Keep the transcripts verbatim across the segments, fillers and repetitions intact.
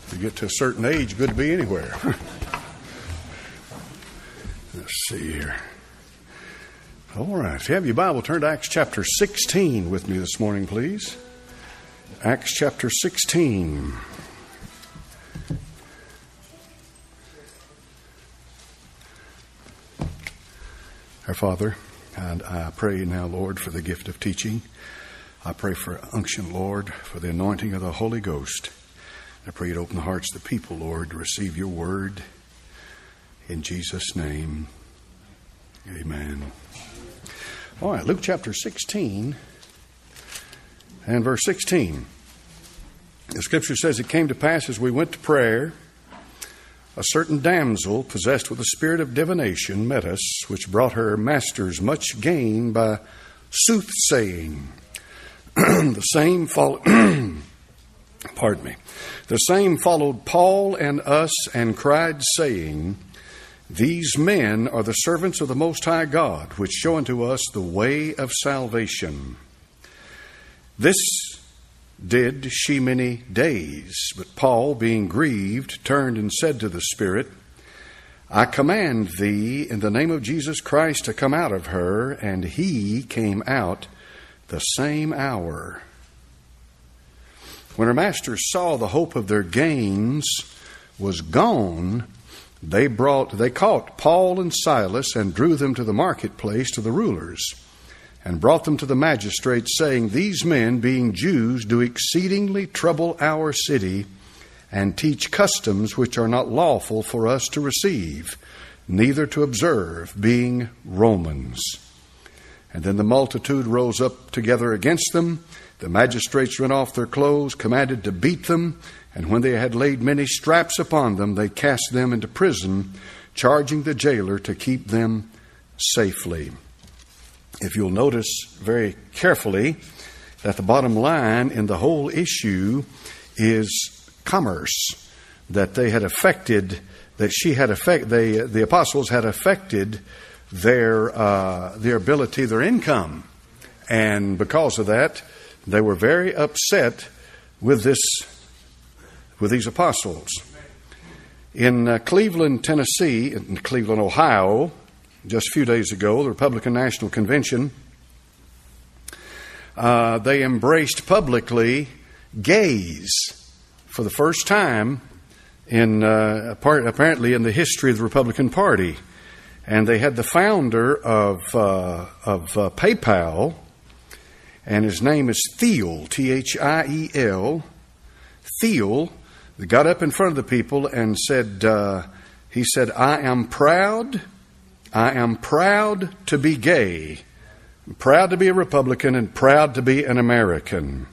You get to a certain age, good to be anywhere. Let's see here. All right. If you have your Bible, turn to Acts chapter sixteen with me this morning, please. Acts chapter sixteen. Our Father, and I pray now, Lord, for the gift of teaching. I pray for unction, Lord, for the anointing of the Holy Ghost. I pray you'd open the hearts of the people, Lord, to receive your word. In Jesus' name, amen. All right, Luke chapter sixteen and verse sixteen. The scripture says, "It came to pass as we went to prayer, a certain damsel possessed with a spirit of divination met us, which brought her masters much gain by soothsaying. the same followed, pardon me, the same followed Paul and us and cried, saying, These men are the servants of the Most High God, which show unto us the way of salvation. This did she many days, but Paul, being grieved, turned and said to the Spirit, I command thee in the name of Jesus Christ to come out of her, and he came out the same hour. When her masters saw the hope of their gains was gone, they brought, they caught Paul and Silas and drew them to the marketplace to the rulers, and brought them to the magistrates, saying, These men, being Jews, do exceedingly trouble our city, and teach customs which are not lawful for us to receive, neither to observe, being Romans. And then the multitude rose up together against them. The magistrates rent off their clothes, commanded to beat them, and when they had laid many straps upon them, they cast them into prison, charging the jailer to keep them safely." If you'll notice very carefully that the bottom line in the whole issue is commerce, that they had affected, that she had affect, they, the apostles had affected their uh, their ability, their income, and because of that, they were very upset with this, with these apostles. In uh, Cleveland, Tennessee, in Cleveland, Ohio, just a few days ago, the Republican National Convention, uh, they embraced publicly gays for the first time in uh, apparently in the history of the Republican Party. And they had the founder of uh, of uh, PayPal, and his name is Thiel, T H I E L. Thiel got up in front of the people and said, uh, he said, I am proud, I am proud to be gay, I'm proud to be a Republican, and proud to be an American.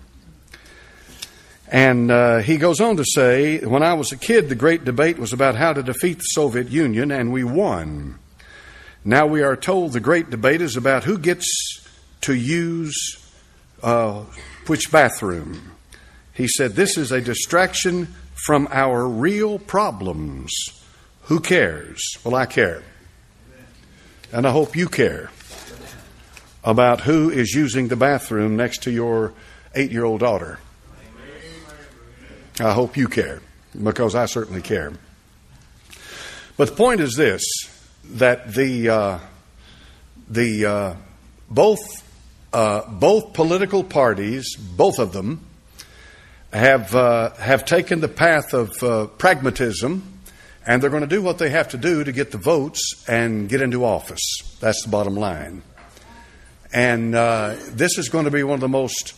And uh, he goes on to say, when I was a kid, the great debate was about how to defeat the Soviet Union, and we won. Now we are told the great debate is about who gets to use uh, which bathroom. He said, this is a distraction from our real problems. Who cares? Well, I care. And I hope you care about who is using the bathroom next to your eight-year-old daughter. I hope you care, because I certainly care. But the point is this, that the uh, the uh, both uh, both political parties, both of them, have uh, have taken the path of uh, pragmatism, and they're going to do what they have to do to get the votes and get into office. That's the bottom line. And uh, this is going to be one of the most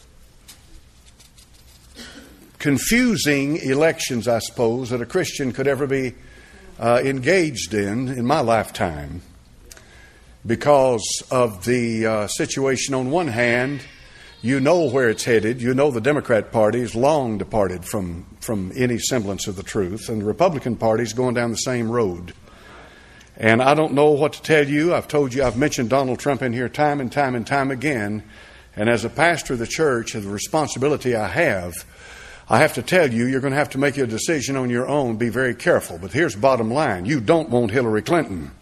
confusing elections, I suppose, that a Christian could ever be Uh, engaged in in my lifetime, because of the uh, situation. On one hand, you know where it's headed. You know the Democrat Party is long departed from, from any semblance of the truth, and the Republican Party is going down the same road. And I don't know what to tell you. I've told you, I've mentioned Donald Trump in here time and time and time again, and as a pastor of the church and the responsibility I have, I have to tell you, you're going to have to make your decision on your own. Be very careful. But here's the bottom line. You don't want Hillary Clinton.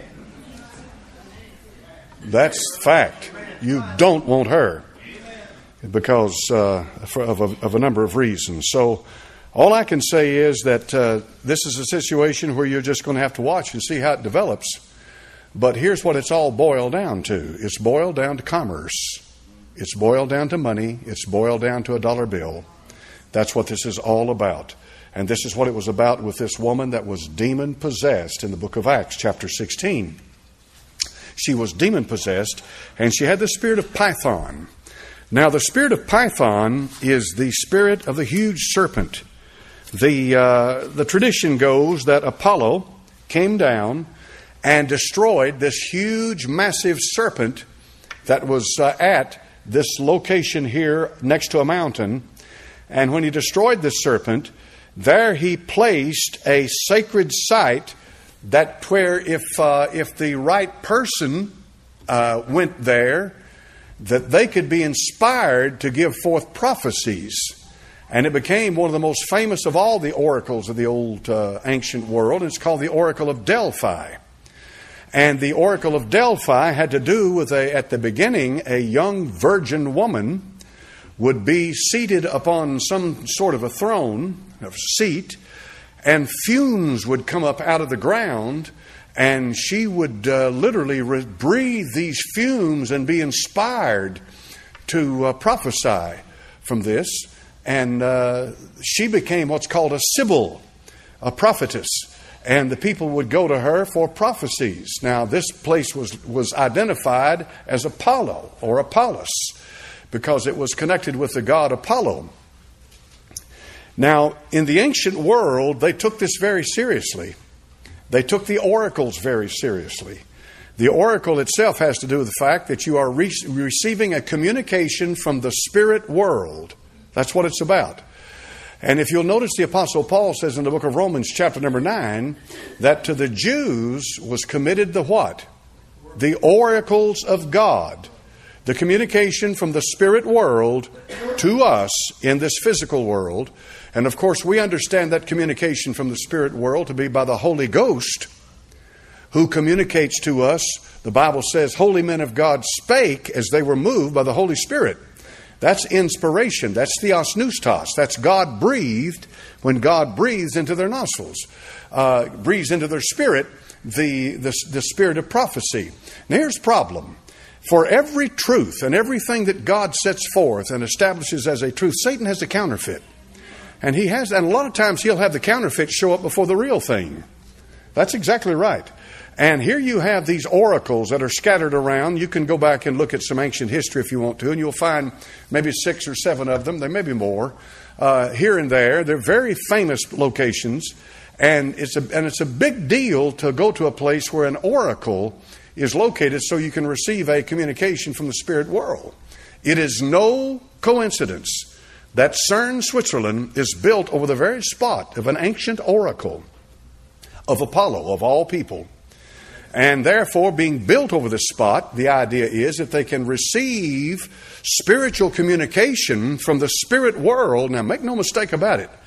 That's the fact. You don't want her. because uh, for, of, a, of a number of reasons. So all I can say is that uh, this is a situation where you're just going to have to watch and see how it develops. But here's what it's all boiled down to. It's boiled down to commerce. It's boiled down to money. It's boiled down to a dollar bill. That's what this is all about. And this is what it was about with this woman that was demon-possessed in the book of Acts, chapter sixteen. She was demon-possessed, and she had the spirit of Python. Now, the spirit of Python is the spirit of the huge serpent. The, uh, the tradition goes that Apollo came down and destroyed this huge, massive serpent that was uh, at this location here next to a mountain. And when he destroyed this serpent, there he placed a sacred site that where if uh, if the right person uh, went there, that they could be inspired to give forth prophecies. And it became one of the most famous of all the oracles of the old uh, ancient world. It's called the Oracle of Delphi. And the Oracle of Delphi had to do with, a, at the beginning, a young virgin woman would be seated upon some sort of a throne, a seat, and fumes would come up out of the ground, and she would uh, literally re- breathe these fumes and be inspired to uh, prophesy from this. And uh, she became what's called a sibyl, a prophetess. And the people would go to her for prophecies. Now, this place was, was identified as Apollo or Apollos because it was connected with the god Apollo. Now, in the ancient world, they took this very seriously. They took the oracles very seriously. The oracle itself has to do with the fact that you are re- receiving a communication from the spirit world. That's what it's about. And if you'll notice, the Apostle Paul says in the book of Romans, chapter number nine, that to the Jews was committed the what? The oracles of God. The communication from the spirit world to us in this physical world. And of course, we understand that communication from the spirit world to be by the Holy Ghost, who communicates to us. The Bible says, holy men of God spake as they were moved by the Holy Spirit. That's inspiration. That's theos neustos. That's God breathed when God breathes into their nostrils, uh, breathes into their spirit, the, the, the spirit of prophecy. Now here's the problem. For every truth and everything that God sets forth and establishes as a truth, Satan has a counterfeit. And he has, and a lot of times he'll have the counterfeit show up before the real thing. That's exactly right. And here you have these oracles that are scattered around. You can go back and look at some ancient history if you want to, and you'll find maybe six or seven of them. There may be more uh, here and there. They're very famous locations, and it's a and it's a big deal to go to a place where an oracle is located, so you can receive a communication from the spirit world. It is no coincidence that CERN, Switzerland, is built over the very spot of an ancient oracle of Apollo, of all people. And therefore, being built over this spot, the idea is that they can receive spiritual communication from the spirit world. Now, make no mistake about it.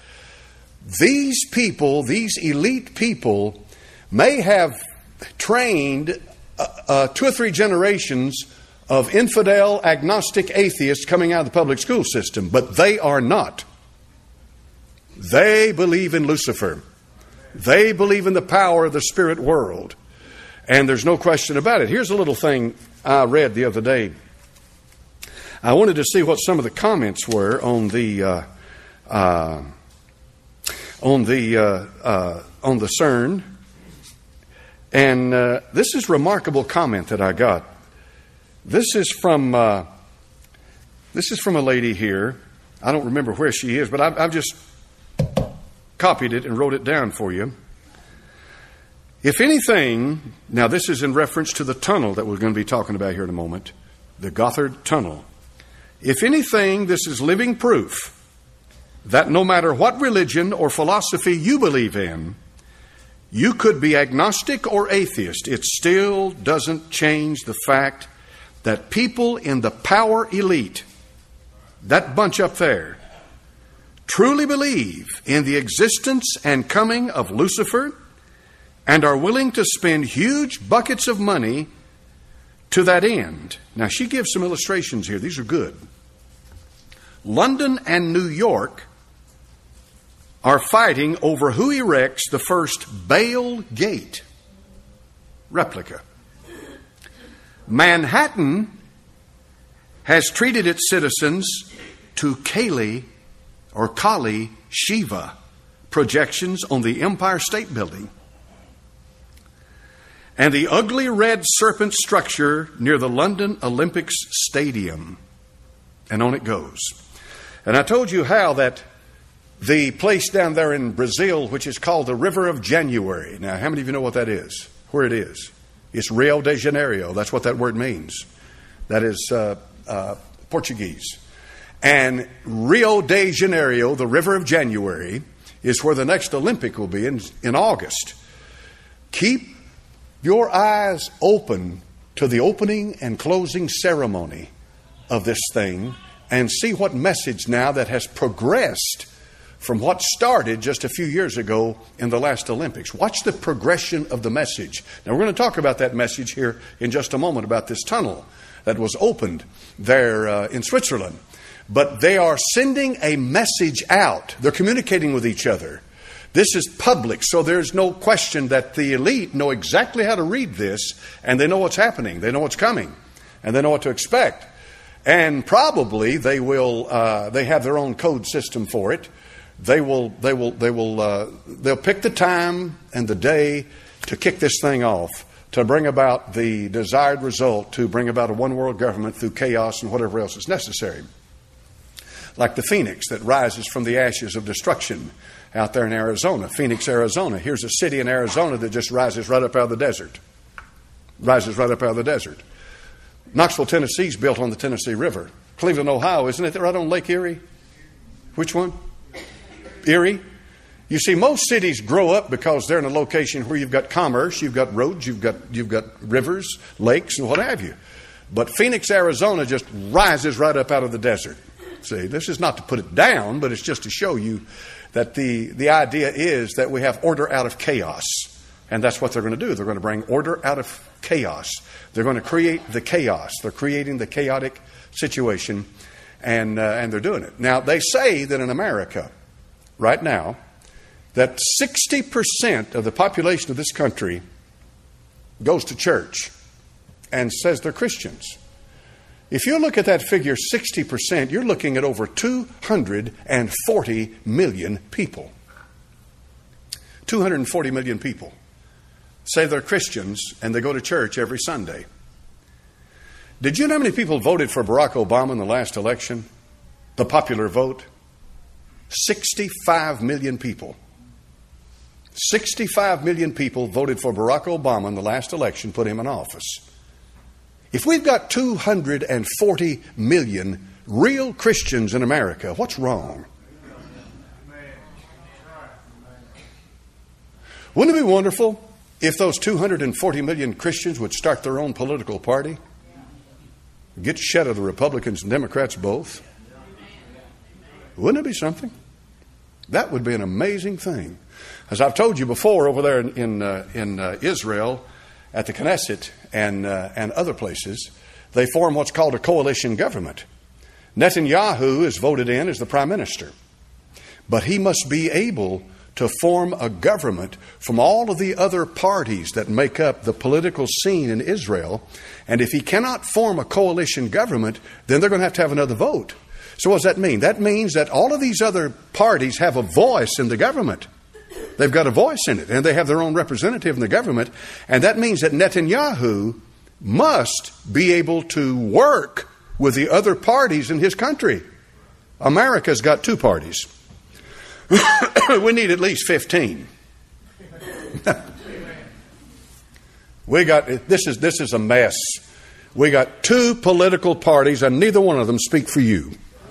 These people, these elite people, may have trained uh, uh, two or three generations of infidel, agnostic atheists coming out of the public school system, but they are not. They believe in Lucifer. They believe in the power of the spirit world. And there's no question about it. Here's a little thing I read the other day. I wanted to see what some of the comments were on the uh, uh, on the uh, uh, on the CERN, and uh, this is a remarkable comment that I got. This is from uh, this is from a lady here. I don't remember where she is, but I've, I've just copied it and wrote it down for you. If anything, now this is in reference to the tunnel that we're going to be talking about here in a moment, the Gotthard Tunnel. If anything, this is living proof that no matter what religion or philosophy you believe in, you could be agnostic or atheist. It still doesn't change the fact that people in the power elite, that bunch up there, truly believe in the existence and coming of Lucifer, and are willing to spend huge buckets of money to that end. Now, she gives some illustrations here. These are good. London and New York are fighting over who erects the first Bail Gate replica. Manhattan has treated its citizens to Kali or Kali Shiva projections on the Empire State Building and the ugly red serpent structure near the London Olympics Stadium. And on it goes. And I told you how that the place down there in Brazil, which is called the River of January. Now, how many of you know what that is? Where it is? It's Rio de Janeiro. That's what that word means. That is uh, uh, Portuguese. And Rio de Janeiro, the River of January, is where the next Olympic will be in, in August. Keep your eyes open to the opening and closing ceremony of this thing and see what message now that has progressed from what started just a few years ago in the last Olympics. Watch the progression of the message. Now, we're going to talk about that message here in just a moment, about this tunnel that was opened there uh, in Switzerland. But they are sending a message out. They're communicating with each other. This is public, so there's no question that the elite know exactly how to read this, and they know what's happening. They know what's coming, and they know what to expect. And probably they will. Uh, they have their own code system for it. They will. They will. They will. Uh, they'll pick the time and the day to kick this thing off, to bring about the desired result, to bring about a one world government through chaos and whatever else is necessary. Like the phoenix that rises from the ashes of destruction out there in Arizona. Phoenix, Arizona. Here's a city in Arizona that just rises right up out of the desert. Rises right up out of the desert. Knoxville, Tennessee is built on the Tennessee River. Cleveland, Ohio, isn't it right on Lake Erie? Which one? Erie. You see, most cities grow up because they're in a location where you've got commerce, you've got roads, you've got you've got rivers, lakes, and what have you. But Phoenix, Arizona just rises right up out of the desert. See, this is not to put it down, but it's just to show you that the, the idea is that we have order out of chaos. And that's what they're going to do. They're going to bring order out of chaos. They're going to create the chaos. They're creating the chaotic situation, and uh, and they're doing it. Now, they say that in America, right now, that sixty percent of the population of this country goes to church and says they're Christians. If you look at that figure, sixty percent, you're looking at over two hundred forty million people. two hundred forty million people say they're Christians and they go to church every Sunday. Did you know how many people voted for Barack Obama in the last election? The popular vote? sixty-five million people. sixty-five million people voted for Barack Obama in the last election, put him in office. If we've got two hundred forty million real Christians in America, what's wrong? Wouldn't it be wonderful if those two hundred forty million Christians would start their own political party? Get shed of the Republicans and Democrats both? Wouldn't it be something? That would be an amazing thing. As I've told you before, over there in, in, uh, in uh, Israel, at the Knesset and uh, and other places, they form what's called a coalition government. Netanyahu is voted in as the prime minister. But he must be able to form a government from all of the other parties that make up the political scene in Israel. And if he cannot form a coalition government, then they're going to have to have another vote. So what does that mean? That means that all of these other parties have a voice in the government. They've got a voice in it, and they have their own representative in the government. And that means that Netanyahu must be able to work with the other parties in his country. America's got two parties. We need at least fifteen. We got this is this is a mess. We got two political parties, and neither one of them speak for you.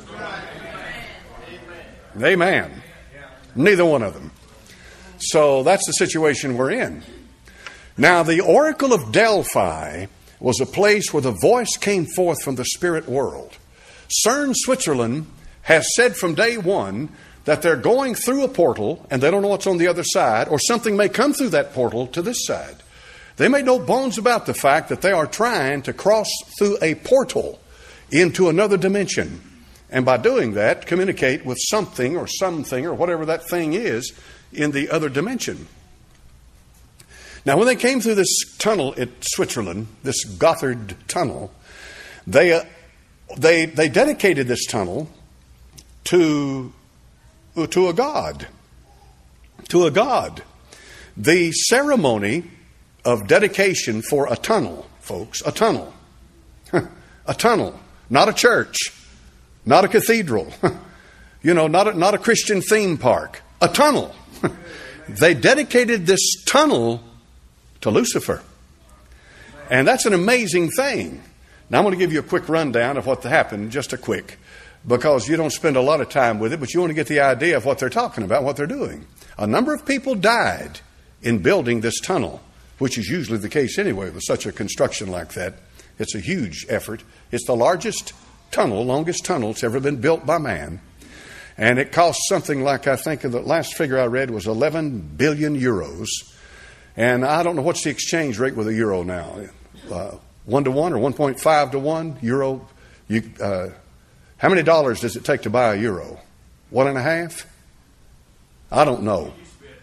Amen. Neither one of them. So that's the situation we're in. Now, the Oracle of Delphi was a place where the voice came forth from the spirit world. CERN, Switzerland, has said from day one that they're going through a portal and they don't know what's on the other side, or something may come through that portal to this side. They made no bones about the fact that they are trying to cross through a portal into another dimension. And by doing that, communicate with something or something or whatever that thing is in the other dimension. Now, when they came through this tunnel at Switzerland, this Gotthard tunnel, they uh, they they dedicated this tunnel to to a god, to a god. The ceremony of dedication for a tunnel, folks, a tunnel, a tunnel, not a church, not a cathedral, you know, not a, not a Christian theme park, a tunnel. They dedicated this tunnel to Lucifer. And that's an amazing thing. Now, I'm going to give you a quick rundown of what happened, just a quick, because you don't spend a lot of time with it, but you want to get the idea of what they're talking about, what they're doing. A number of people died in building this tunnel, which is usually the case anyway with such a construction like that. It's a huge effort. It's the largest tunnel, longest tunnel that's ever been built by man. And it cost something like, I think the last figure I read was eleven billion euros. And I don't know what's the exchange rate with a euro now. Uh, one to one or one point five to one euro. You, uh, how many dollars does it take to buy a euro? One and a half? I don't know.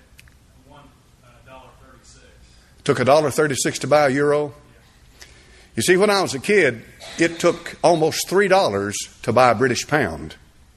Took a dollar thirty-six to buy a euro. You see, when I was a kid, it took almost three dollars to buy a British pound.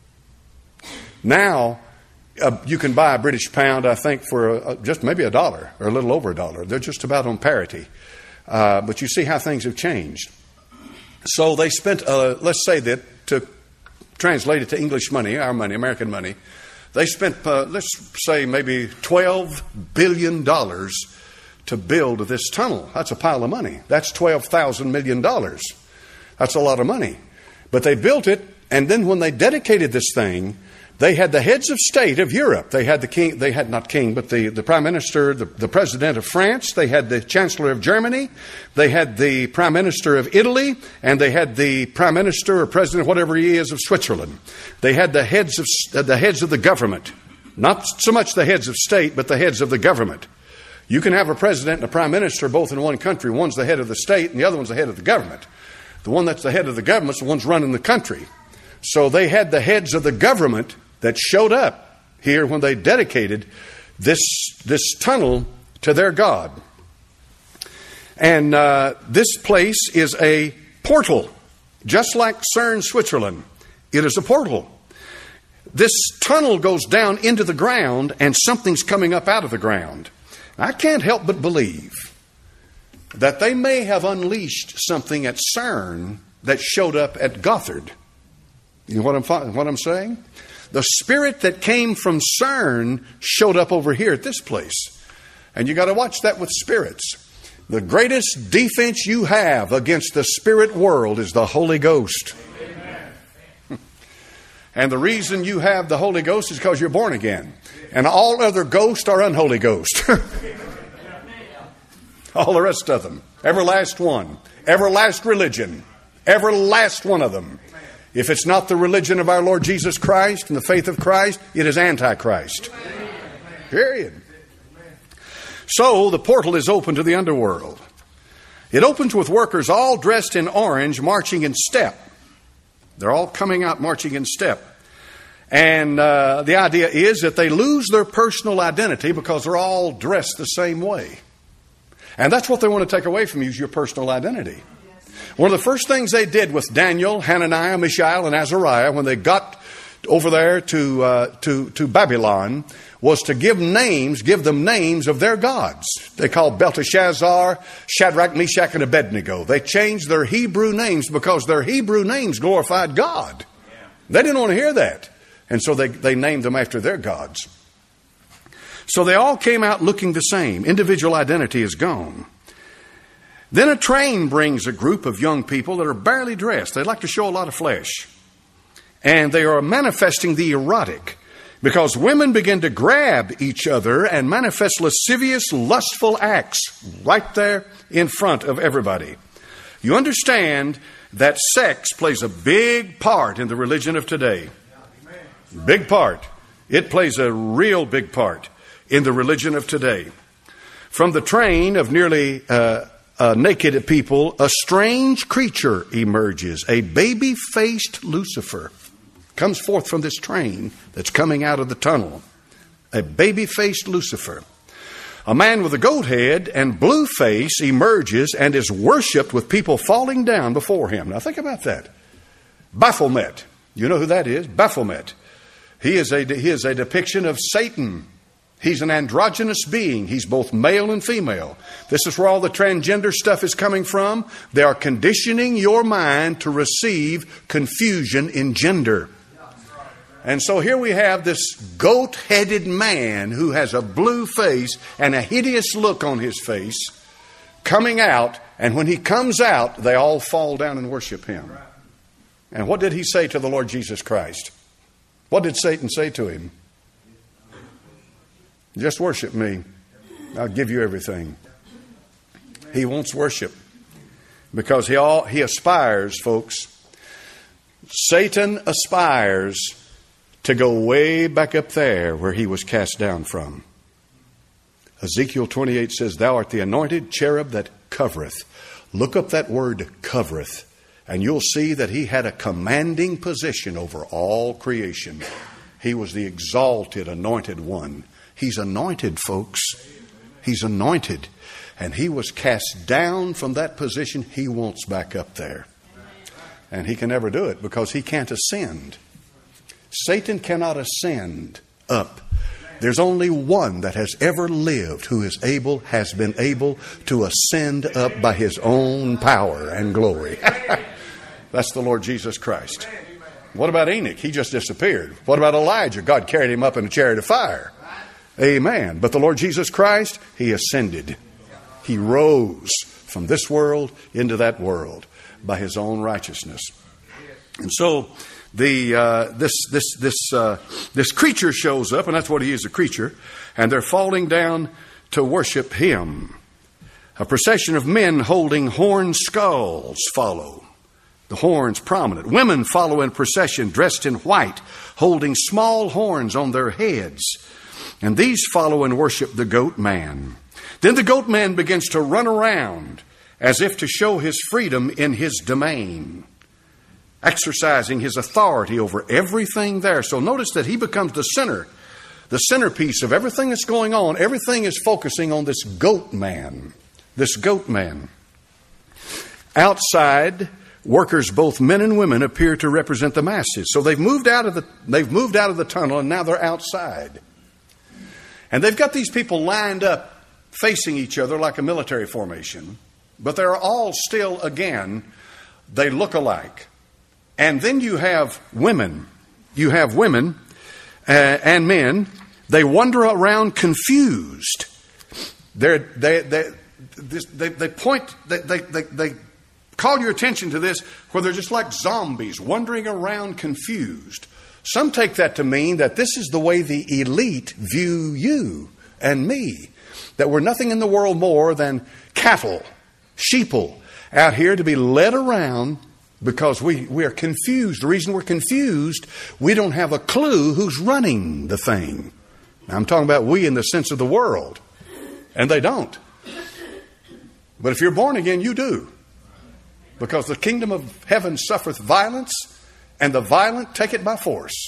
Now, uh, you can buy a British pound, I think, for a, just maybe a dollar or a little over a dollar. They're just about on parity. Uh, but you see how things have changed. So they spent, uh, let's say that, to translate it to English money, our money, American money, they spent, uh, let's say, maybe twelve billion dollars to build this tunnel. That's a pile of money. That's twelve thousand million dollars. That's a lot of money. But they built it, and then when they dedicated this thing, they had the heads of state of Europe. They had the king, they had not king, but the, the prime minister, the, the president of France. They had the chancellor of Germany. They had the prime minister of Italy. And they had the prime minister or president, whatever he is, of Switzerland. They had the heads of, uh, the heads of the government. Not so much the heads of state, but the heads of the government. You can have a president and a prime minister both in one country. One's the head of the state and the other one's the head of the government. The one that's the head of the government is the one's running the country. So they had the heads of the government that showed up here when they dedicated this, this tunnel to their God. And uh, this place is a portal, just like CERN, Switzerland. It is a portal. This tunnel goes down into the ground and something's coming up out of the ground. I can't help but believe that they may have unleashed something at CERN that showed up at Gotthard. You know what I'm, what I'm saying? The spirit that came from CERN showed up over here at this place. And you got to watch that with spirits. The greatest defense you have against the spirit world is the Holy Ghost. Amen. And the reason you have the Holy Ghost is because you're born again. And all other ghosts are unholy ghosts. All the rest of them. Every last one. Every last religion. Every last one of them. If it's not the religion of our Lord Jesus Christ and the faith of Christ, it is Antichrist. Period. So the portal is open to the underworld. It opens with workers all dressed in orange marching in step. They're all coming out marching in step. And uh, the idea is that they lose their personal identity because they're all dressed the same way. And that's what they want to take away from you, is your personal identity. One of the first things they did with Daniel, Hananiah, Mishael, and Azariah when they got over there to uh, to to Babylon was to give names, give them names of their gods. They called Belteshazzar, Shadrach, Meshach, and Abednego. They changed their Hebrew names because their Hebrew names glorified God. They didn't want to hear that. And so they, they named them after their gods. So they all came out looking the same. Individual identity is gone. Then a train brings a group of young people that are barely dressed. They like to show a lot of flesh. And they are manifesting the erotic because women begin to grab each other and manifest lascivious, lustful acts right there in front of everybody. You understand that sex plays a big part in the religion of today. Big part. It plays a real big part in the religion of today. From the train of nearly uh, uh, naked people, a strange creature emerges, a baby-faced Lucifer. comes forth from this train that's coming out of the tunnel. A baby-faced Lucifer. A man with a goat head and blue face emerges and is worshipped with people falling down before him. Now think about that. Baphomet. You know who that is? Baphomet. He is a, he is a depiction of Satan. He's an androgynous being. He's both male and female. This is where all the transgender stuff is coming from. They are conditioning your mind to receive confusion in gender. And so here we have this goat-headed man who has a blue face and a hideous look on his face coming out. And when he comes out, they all fall down and worship him. And what did he say to the Lord Jesus Christ? What did Satan say to him? Just worship me. I'll give you everything. He wants worship because he all, he aspires, folks. Satan aspires to go way back up there where he was cast down from. Ezekiel twenty-eight says, "Thou art the anointed cherub that covereth." Look up that word covereth, and you'll see that he had a commanding position over all creation. He was the exalted, anointed one. He's anointed, folks. He's anointed. And he was cast down from that position. He wants back up there. And he can never do it because he can't ascend. Satan cannot ascend up. There's only one that has ever lived who is able, has been able to ascend up by his own power and glory. That's the Lord Jesus Christ. What about Enoch? He just disappeared. What about Elijah? God carried him up in a chariot of fire. Amen. But the Lord Jesus Christ, he ascended. He rose from this world into that world by his own righteousness. And so the uh, this this this uh, this creature shows up, and that's what he is, a creature, and they're falling down to worship him. A procession of men holding horn skulls follow. The horns prominent. Women follow in procession dressed in white, holding small horns on their heads. And these follow and worship the goat man. Then the goat man begins to run around as if to show his freedom in his domain, exercising his authority over everything there. So notice that he becomes the center, the centerpiece of everything that's going on. Everything is focusing on this goat man, this goat man. Outside, workers, both men and women, appear to represent the masses. So they've moved out of the they've moved out of the tunnel, and now they're outside. And they've got these people lined up facing each other like a military formation, but they're all still, again, they look alike. And then you have women. You have women uh, and men. They wander around confused. They're, they they they they point. They they they. they call your attention to this, where they're just like zombies wandering around confused. Some take that to mean that this is the way the elite view you and me, that we're nothing in the world more than cattle, sheeple, out here to be led around because we, we are confused. The reason we're confused, we don't have a clue who's running the thing. Now, I'm talking about we in the sense of the world, and they don't. But if you're born again, you do. Because the kingdom of heaven suffereth violence, and the violent take it by force.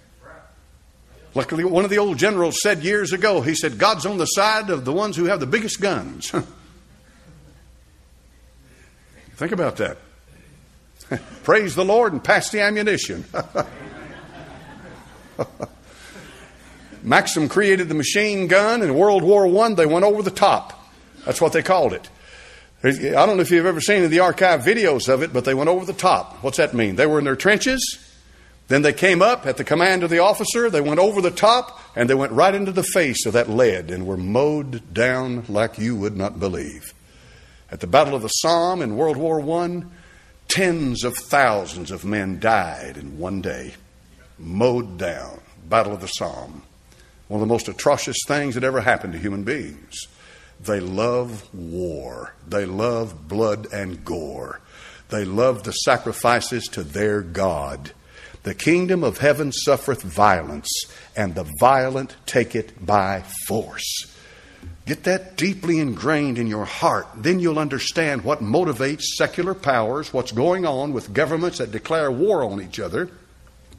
Luckily, one of the old generals said years ago, he said, God's on the side of the ones who have the biggest guns. Think about that. Praise the Lord and pass the ammunition. Maxim created the machine gun in World War One. They went over the top. That's what they called it. I don't know if you've ever seen the archive videos of it, but they went over the top. What's that mean? They were in their trenches. Then they came up at the command of the officer. They went over the top, and they went right into the face of that lead and were mowed down like you would not believe. At the Battle of the Somme in World War One, tens of thousands of men died in one day. Mowed down. Battle of the Somme. One of the most atrocious things that ever happened to human beings. They love war. They love blood and gore. They love the sacrifices to their God. The kingdom of heaven suffereth violence, and the violent take it by force. Get that deeply ingrained in your heart. Then you'll understand what motivates secular powers, what's going on with governments that declare war on each other.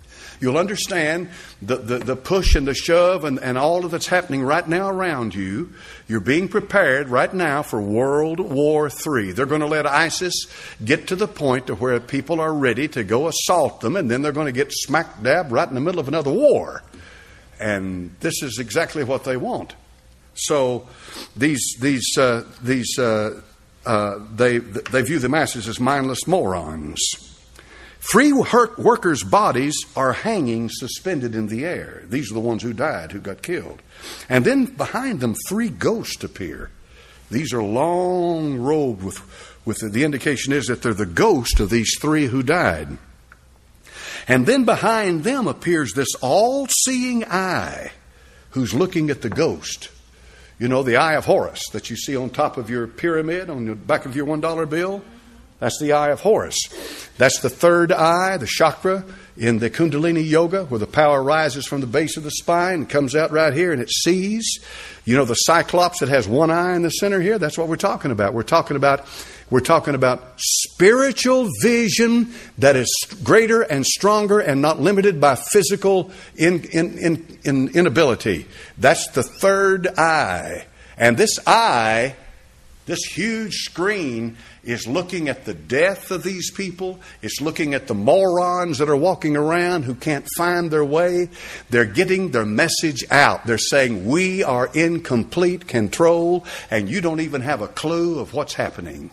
you'll understand the, the, the push and the shove and, and all of that's happening right now around you. You're being prepared right now for World War Three. They're going to let ISIS get to the point to where people are ready to go assault them, and then they're going to get smack dab right in the middle of another war. And this is exactly what they want. So these these uh, these uh, uh, they they view the masses as mindless morons. Three workers' bodies are hanging suspended in the air. These are the ones who died, who got killed. And then behind them, three ghosts appear. These are long robed with, with the, the indication is that they're the ghost of these three who died. And then behind them appears this all-seeing eye who's looking at the ghost. You know, the eye of Horus that you see on top of your pyramid, on the back of your one dollar bill? That's the eye of Horus. That's the third eye, the chakra in the Kundalini Yoga, where the power rises from the base of the spine and comes out right here and it sees. You know, the Cyclops that has one eye in the center here? That's what we're talking about. We're talking about we're talking about spiritual vision that is greater and stronger and not limited by physical in, in, in, in inability. That's the third eye. And this eye, this huge screen, is looking at the death of these people. It's looking at the morons that are walking around who can't find their way. They're getting their message out. They're saying, we are in complete control, and you don't even have a clue of what's happening.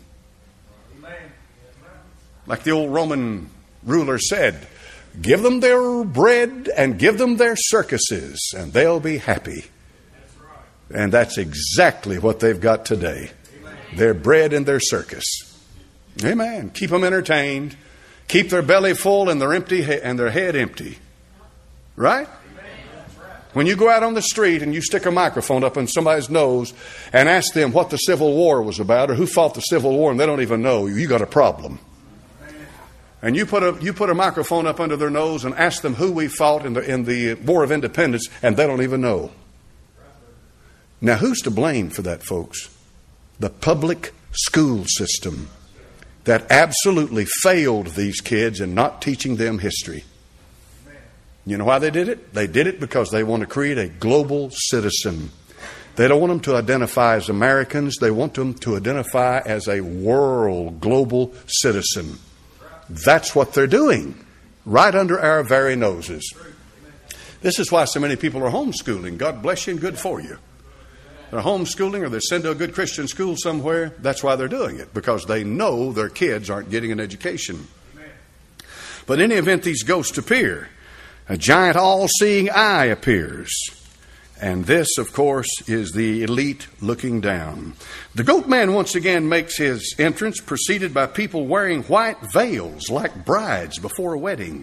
Like the old Roman ruler said, give them their bread and give them their circuses, and they'll be happy. And that's exactly what they've got today. Their bread and their circus. Amen. Keep them entertained. Keep their belly full and their empty he- and their head empty. Right? When you go out on the street and you stick a microphone up in somebody's nose and ask them what the Civil War was about or who fought the Civil War and they don't even know, you got a problem. And you put a you put a microphone up under their nose and ask them who we fought in the in the War of Independence, and they don't even know. Now, who's to blame for that, folks? The public school system that absolutely failed these kids in not teaching them history. You know why they did it? They did it because they want to create a global citizen. They don't want them to identify as Americans. They want them to identify as a world global citizen. That's what they're doing right under our very noses. This is why so many people are homeschooling. God bless you and good for you. They're homeschooling or they're sent to a good Christian school somewhere. That's why they're doing it, because they know their kids aren't getting an education. But in any event, these ghosts appear. A giant all-seeing eye appears. And this, of course, is the elite looking down. The goat man once again makes his entrance, preceded by people wearing white veils like brides before a wedding.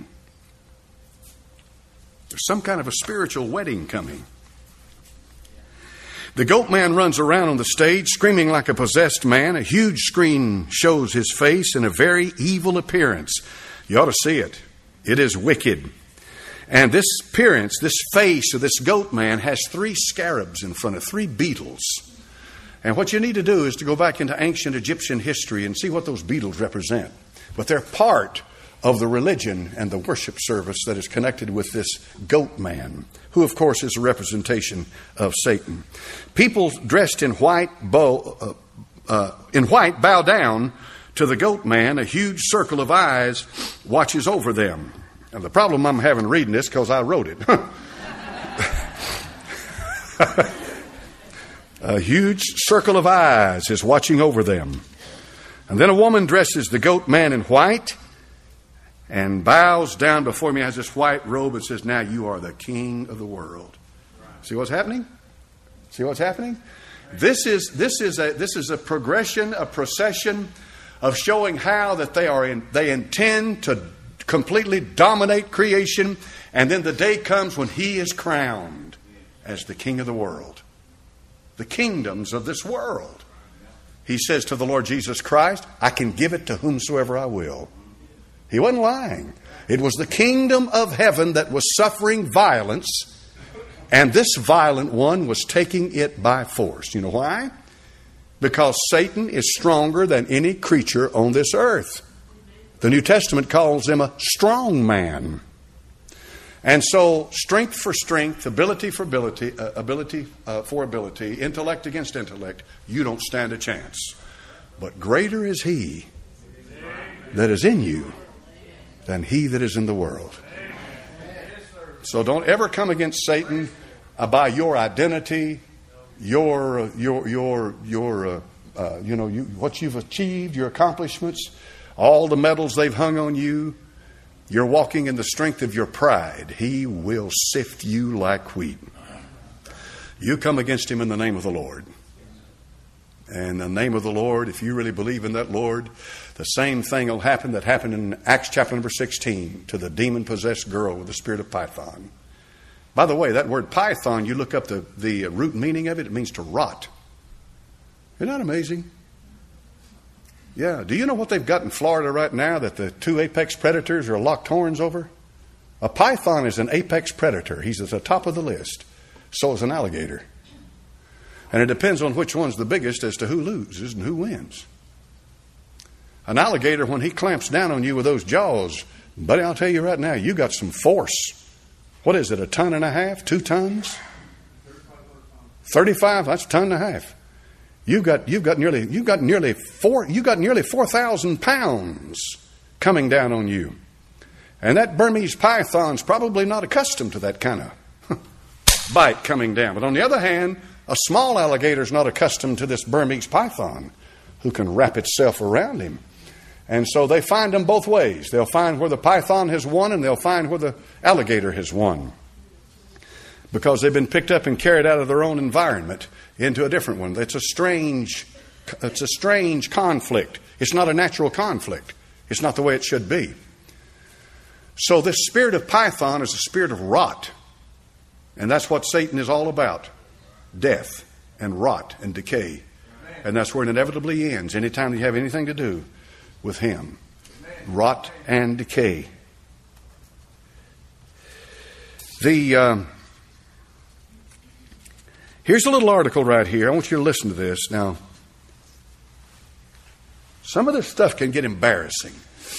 There's some kind of a spiritual wedding coming. The goat man runs around on the stage screaming like a possessed man. A huge screen shows his face in a very evil appearance. You ought to see it. It is wicked. And this appearance, this face of this goat man has three scarabs in front of three beetles. And what you need to do is to go back into ancient Egyptian history and see what those beetles represent. But they're part of the religion and the worship service that is connected with this goat man, who, of course, is a representation of Satan. People dressed in white, bow, uh, uh, in white bow down to the goat man. A huge circle of eyes watches over them. And the problem I'm having reading this because I wrote it. A huge circle of eyes is watching over them. And then a woman dresses the goat man in white and bows down before me, has this white robe and says, now you are the king of the world. See what's happening? See what's happening? This is this is a this is a progression, a procession of showing how that they are in, they intend to completely dominate creation, and then the day comes when he is crowned as the king of the world. The kingdoms of this world. He says to the Lord Jesus Christ, I can give it to whomsoever I will. He wasn't lying. It was the kingdom of heaven that was suffering violence, and this violent one was taking it by force. You know why? Because Satan is stronger than any creature on this earth. The New Testament calls him a strong man. And so, strength for strength, ability for ability, uh, ability uh, for ability, intellect against intellect, you don't stand a chance. But greater is He that is in you than he that is in the world. So don't ever come against Satan uh, by your identity, your uh, your your your uh, uh, you know you, what you've achieved, your accomplishments, all the medals they've hung on you. You're walking in the strength of your pride. He will sift you like wheat. You come against him in the name of the Lord. And the name of the Lord, if you really believe in that Lord, the same thing will happen that happened in Acts chapter number sixteen to the demon-possessed girl with the spirit of Python. By the way, that word Python, you look up the, the root meaning of it, it means to rot. Isn't that amazing? Yeah. Do you know what they've got in Florida right now that the two apex predators are locked horns over? A python is an apex predator. He's at the top of the list. So is an alligator. And it depends on which one's the biggest as to who loses and who wins. An alligator, when he clamps down on you with those jaws, buddy, I'll tell you right now, you got some force. What is it, a ton and a half? Two tons? thirty-five, that's a ton and a half. You've got you've got nearly you've got nearly four you got nearly four thousand pounds coming down on you. And that Burmese python's probably not accustomed to that kind of bite coming down. But on the other hand, a small alligator's not accustomed to this Burmese python who can wrap itself around him. And so they find them both ways. They'll find where the python has won and they'll find where the alligator has won. Because they've been picked up and carried out of their own environment into a different one. It's a strange, it's a strange conflict. It's not a natural conflict. It's not the way it should be. So this spirit of Python is a spirit of rot. And that's what Satan is all about. Death and rot and decay. And that's where it inevitably ends anytime you have anything to do with him. Rot and decay. The uh, here's a little article right here. I want you to listen to this. Now, some of this stuff can get embarrassing.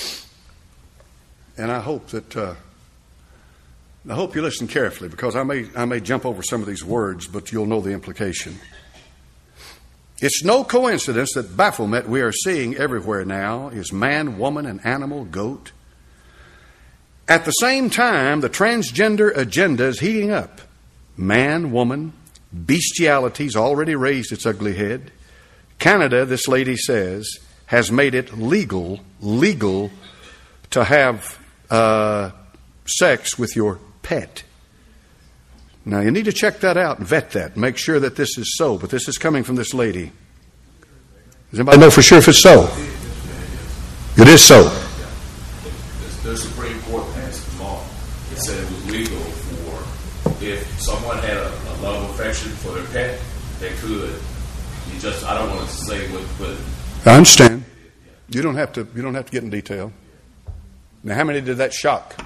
And I hope that uh, I hope you listen carefully, because I may I may jump over some of these words, but you'll know the implication. It's no coincidence that Baphomet we are seeing everywhere now is man, woman, and animal, goat. At the same time, the transgender agenda is heating up. Man, woman, bestiality's already raised its ugly head. Canada, this lady says, has made it legal, legal to have uh, sex with your pet. Now, you need to check that out and vet that. Make sure that this is so. But this is coming from this lady. Does anybody know for sure if it's so? It is so. The Supreme Court passed a law that said it was legal for, if someone had a, a love affection for their pet, they could. You just, I don't want to say what, but I understand. You don't have to. You don't have to get in detail. Now, how many did that shock?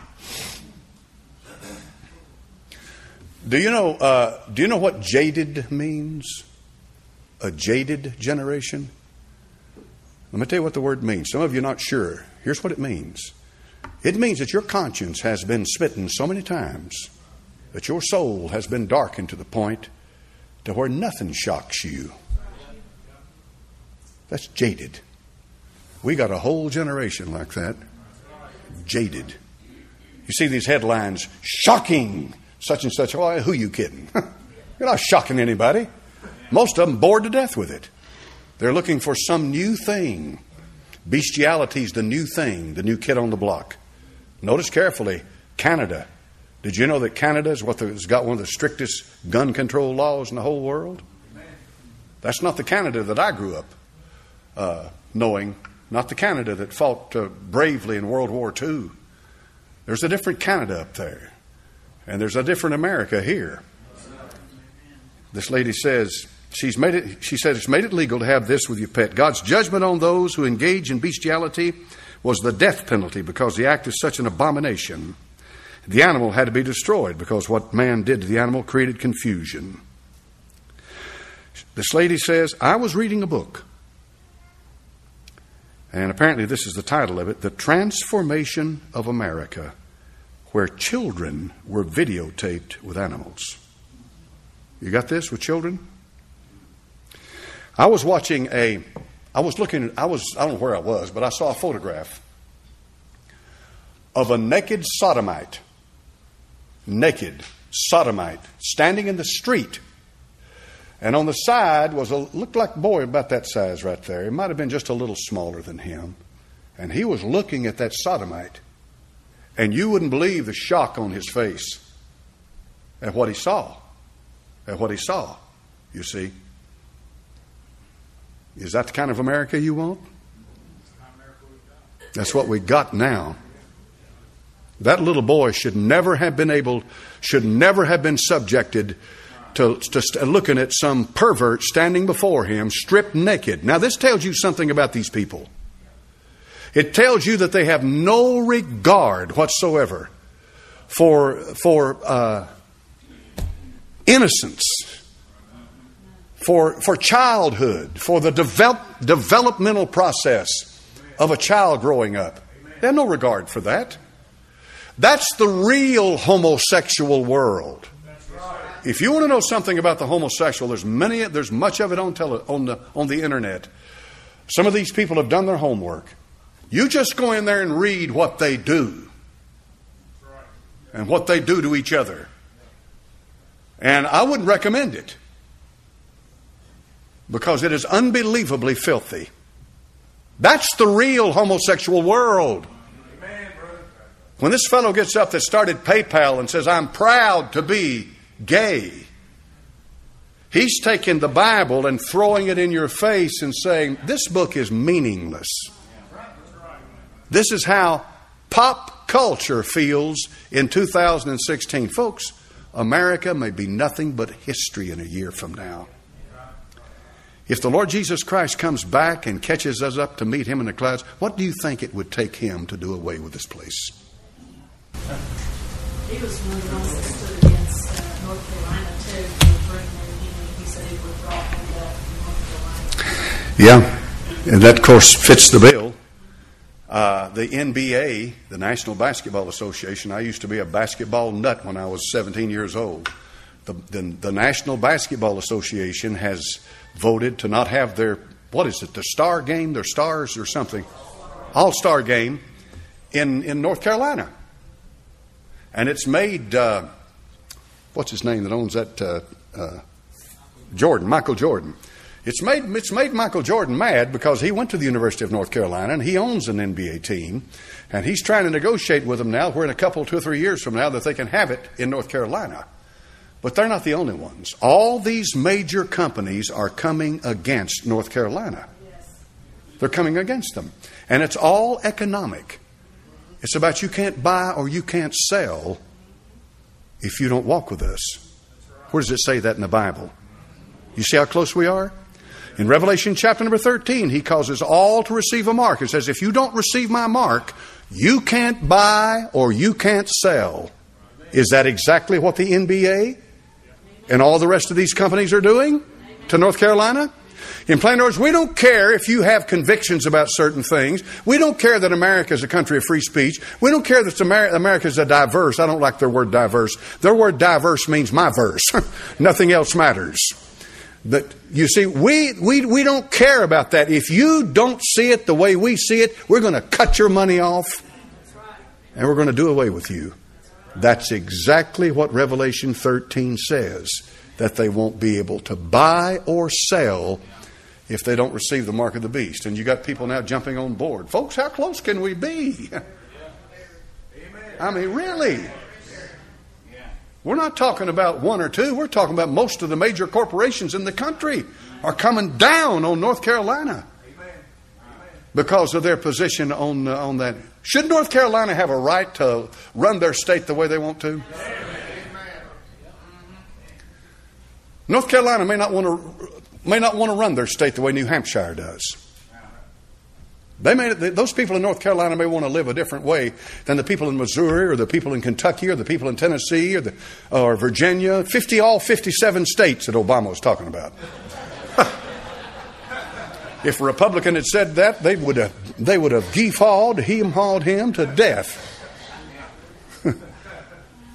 Do you know? Uh, do you know what jaded means? A jaded generation. Let me tell you what the word means. Some of you are not sure. Here's what it means. It means that your conscience has been smitten so many times that your soul has been darkened to the point to where nothing shocks you. That's jaded. We got a whole generation like that. Jaded. You see these headlines, shocking such and such. Oh, who are you kidding? You're not shocking anybody. Most of them bored to death with it. They're looking for some new thing. Bestiality's the new thing, the new kid on the block. Notice carefully, Canada. Did you know that Canada is what the, has got one of the strictest gun control laws in the whole world? That's not the Canada that I grew up uh, knowing. Not the Canada that fought uh, bravely in World War Two. There's a different Canada up there. And there's a different America here. This lady says, she's made it, she said it's made it legal to have this with your pet. God's judgment on those who engage in bestiality was the death penalty because the act is such an abomination. The animal had to be destroyed because what man did to the animal created confusion. This lady says, I was reading a book. And apparently this is the title of it, The Transformation of America, where children were videotaped with animals. You got this with children? I was watching a, I was looking, I was, I don't know where I was, but I saw a photograph of a naked sodomite, naked sodomite, standing in the street. And on the side was a, looked like a boy about that size right there. It might have been just a little smaller than him. And he was looking at that sodomite. And you wouldn't believe the shock on his face at what he saw. At what he saw, you see. Is that the kind of America you want? That's what we got now. That little boy should never have been able, should never have been subjected to, to looking at some pervert standing before him, stripped naked. Now, this tells you something about these people. It tells you that they have no regard whatsoever for, for uh, innocence, for, for childhood, for the develop, developmental process of a child growing up. They have no regard for that. That's the real homosexual world. If you want to know something about the homosexual, there's many, there's much of it on tele, on the on the internet. Some of these people have done their homework. You just go in there and read what they do and what they do to each other. And I wouldn't recommend it because it is unbelievably filthy. That's the real homosexual world. When this fellow gets up that started PayPal and says, I'm proud to be gay, he's taking the Bible and throwing it in your face and saying, this book is meaningless. This is how pop culture feels in two thousand sixteen. Folks, America may be nothing but history in a year from now. If the Lord Jesus Christ comes back and catches us up to meet Him in the clouds, what do you think it would take Him to do away with this place? He was one of the ones that stood against uh, North Carolina, too. For bringing their, he said he would draw from that North Carolina. Yeah, and that, of course, fits the bill. Uh, the N B A, the National Basketball Association, I used to be a basketball nut when I was seventeen years old. The, the, the National Basketball Association has voted to not have their, what is it, the star game, their stars or something, all-star game in, in North Carolina. And it's made, uh, what's his name that owns that, uh, uh, Jordan, Michael Jordan. It's made it's made Michael Jordan mad because he went to the University of North Carolina and he owns an N B A team. And he's trying to negotiate with them now where in a couple, two or three years from now that they can have it in North Carolina. But they're not the only ones. All these major companies are coming against North Carolina. They're coming against them. And it's all economic. It's about you can't buy or you can't sell if you don't walk with us. Where does it say that in the Bible? You see how close we are? In Revelation chapter number thirteen, He causes all to receive a mark. It says, if you don't receive my mark, you can't buy or you can't sell. Is that exactly what the N B A and all the rest of these companies are doing to North Carolina? In plain words, we don't care if you have convictions about certain things. We don't care that America is a country of free speech. We don't care that America is a diverse. I don't like their word diverse. Their word diverse means my verse. Nothing else matters. But you see, we, we, we don't care about that. If you don't see it the way we see it, we're going to cut your money off and we're going to do away with you. That's exactly what Revelation thirteen says, that they won't be able to buy or sell if they don't receive the mark of the beast. And you got people now jumping on board. Folks, how close can we be? I mean, really? We're not talking about one or two. We're talking about most of the major corporations in the country are coming down on North Carolina because of their position on uh, on that. Should North Carolina have a right to run their state the way they want to? North Carolina may not want to may not want to run their state the way New Hampshire does. They may, those people in North Carolina may want to live a different way than the people in Missouri or the people in Kentucky or the people in Tennessee or, the, or Virginia. Fifty, all fifty-seven states that Obama was talking about. If a Republican had said that, they would have they would have geefawed, him-hawed him to death.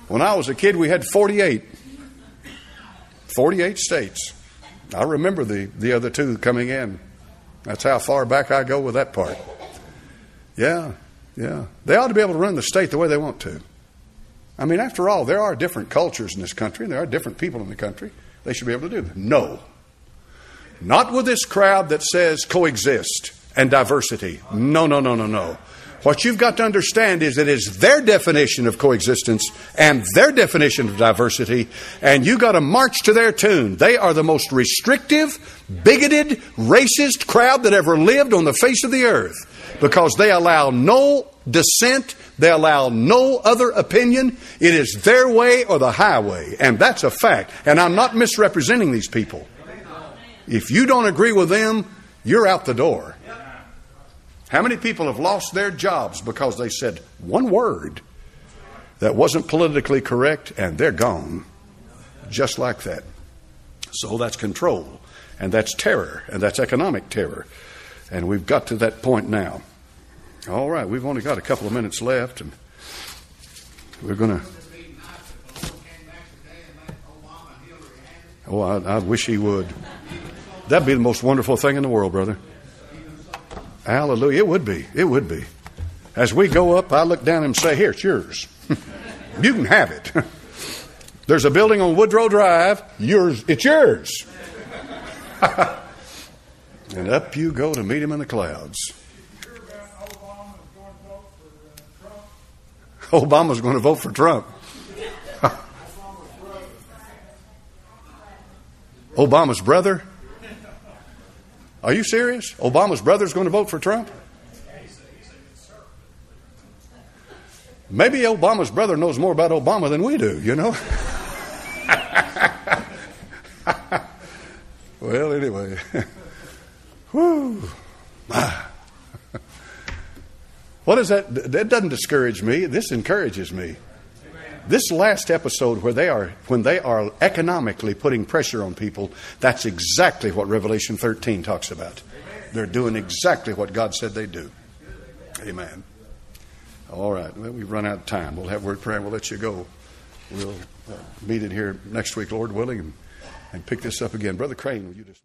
When I was a kid, we had forty-eight. forty-eight states. I remember the, the other two coming in. That's how far back I go with that part. Yeah, yeah. They ought to be able to run the state the way they want to. I mean, after all, there are different cultures in this country, and there are different people in the country. They should be able to do that. No. Not with this crowd that says coexist and diversity. No, no, no, no, no. What you've got to understand is it is their definition of coexistence and their definition of diversity, and you got to march to their tune. They are the most restrictive, bigoted, racist crowd that ever lived on the face of the earth, because they allow no dissent, they allow no other opinion. It is their way or the highway, and that's a fact. And I'm not misrepresenting these people. If you don't agree with them, you're out the door. How many people have lost their jobs because they said one word that wasn't politically correct, and they're gone? Just like that. So that's control, and that's terror, and that's economic terror. And we've got to that point now. All right, we've only got a couple of minutes left, and we're going to... Oh, I, I wish he would. That'd be the most wonderful thing in the world, brother. Hallelujah. It would be. It would be. As we go up, I look down and say, here, it's yours. You can have it. There's a building on Woodrow Drive. Yours. It's yours. And up you go to meet him in the clouds. Obama's going to vote for Trump. Obama's brother? Are you serious? Obama's brother's going to vote for Trump? Maybe Obama's brother knows more about Obama than we do, you know? Well, anyway. Whew. What is that? That doesn't discourage me. This encourages me. This last episode where they are, when they are economically putting pressure on people, that's exactly what Revelation thirteen talks about. They're doing exactly what God said they'd do. Amen. All right. Well, we've run out of time. We'll have word prayer and we'll let you go. We'll uh, meet in here next week, Lord willing, and, and pick this up again. Brother Crane, will you just...